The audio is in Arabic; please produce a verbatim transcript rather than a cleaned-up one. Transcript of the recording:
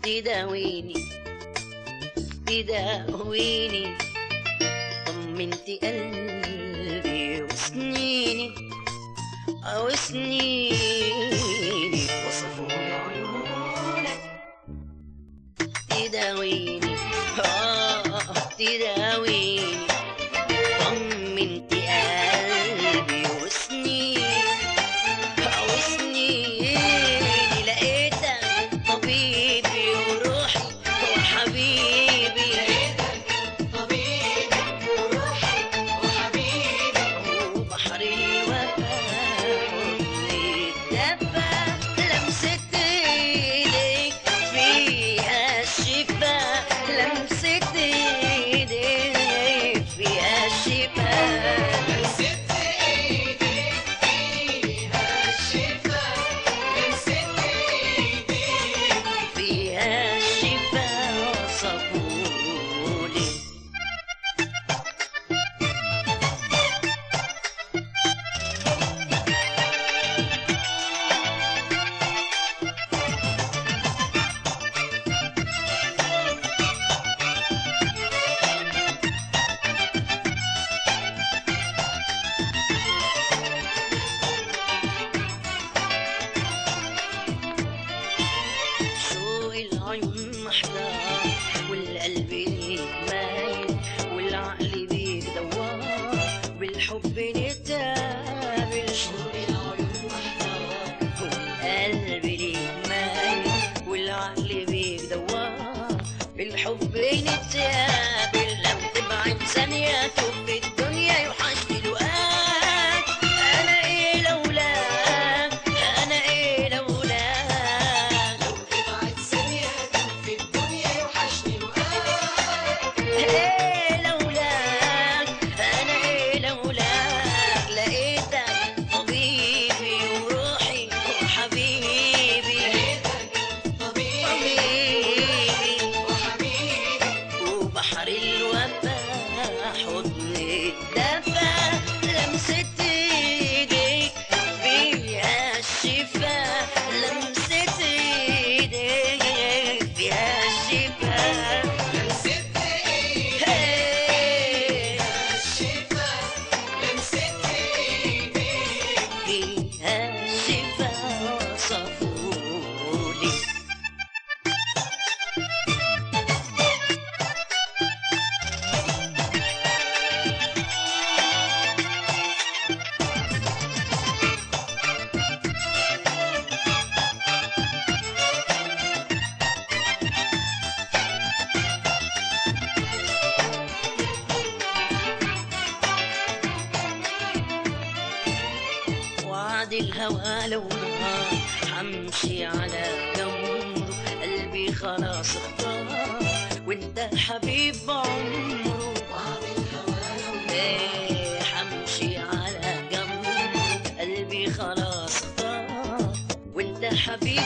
تداويني تداويني، طمنتي قلبي وسنيني وسنيني، وصفوني عيونك تداويني آه تداويني، طمنتي قلبي وسنيني وسنيني، لقيتك طبيبي وروحي وحبيبي، لقيتك طبيبي وروحي وحبيبي، وبحر الوفا حضني دفا، لمسة ايديك فيها الشفا، لمسة ايديك فيها الشفا، لمسة ايديك فيها الشفا، لمسة ايديك فيها الشفا، وصفولي شوق العيون محتار، والقلب ليك مايل، والعقل بيك دوار، بالحب نتقابل. شوق العيون محتار، والقلب ليك مايل، والعقل بيك دوار، بالحب نتقابل. لو تبعد ثانية تب الدنيا يوحشني لقاك، أنا إيه لولاك، أنا إيه لولاك، لو تبعد ثانية تب الدنيا يوحشني لقاك، إيه لولاك، أنا إيه لولاك، لقيتك طبيبي وروحي وحبيبي، لقيتك طبيبي وحبيبي، وبحر الوفا حضني دفا، لمسة ايديك فيها الشفا، لمسة ايديك فيها الشفا، لمسة ايديك فيها الشفا، لمسة ايديك فيها الشفا، وصفولي وعد الهوى لو نهار، حمشي على جمره، قلبي خلاص اختار، وانت حبيب عمره. وعد الهوى لو نهار، حمشي على جمره، قلبي خلاص اختار، وانت حبيب